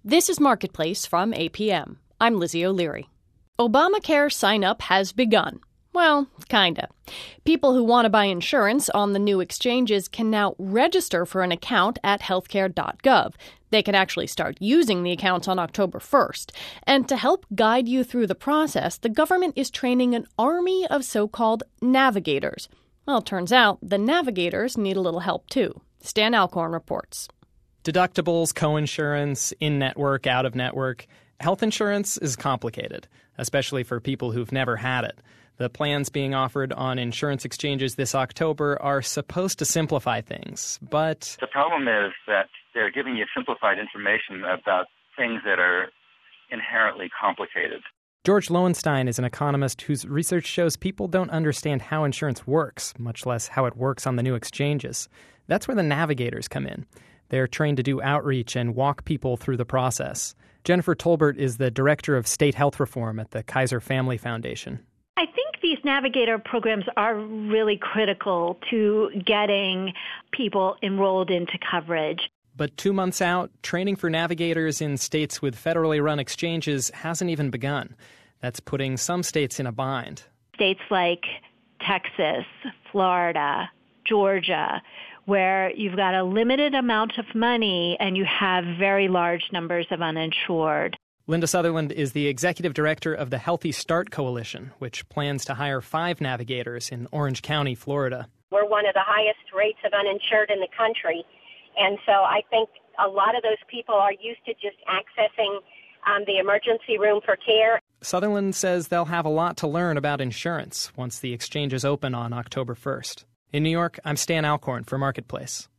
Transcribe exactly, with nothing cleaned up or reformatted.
This is Marketplace from A P M. I'm Lizzie O'Leary. Obamacare sign-up has begun. Well, kinda. People who want to buy insurance on the new exchanges can now register for an account at healthcare dot gov. They can actually start using the accounts on October first. And to help guide you through the process, the government is training an army of so-called navigators. Well, it turns out the navigators need a little help, too. Stan Alcorn reports. Deductibles, coinsurance, in-network, out-of-network. Health insurance is complicated, especially for people who've never had it. The plans being offered on insurance exchanges this October are supposed to simplify things, but... The problem is that they're giving you simplified information about things that are inherently complicated. George Lowenstein is an economist whose research shows people don't understand how insurance works, much less how it works on the new exchanges. That's where the navigators come in. They're trained to do outreach and walk people through the process. Jennifer Tolbert is the director of state health reform at the Kaiser Family Foundation. I think these navigator programs are really critical to getting people enrolled into coverage. But two months out, training for navigators in states with federally run exchanges hasn't even begun. That's putting some states in a bind. States like Texas, Florida, Georgia, where you've got a limited amount of money and you have very large numbers of uninsured. Linda Sutherland is the executive director of the Healthy Start Coalition, which plans to hire five navigators in Orange County, Florida. We're one of the highest rates of uninsured in the country. And so I think a lot of those people are used to just accessing um, the emergency room for care. Sutherland says they'll have a lot to learn about insurance once the exchanges open on October first. In New York, I'm Stan Alcorn for Marketplace.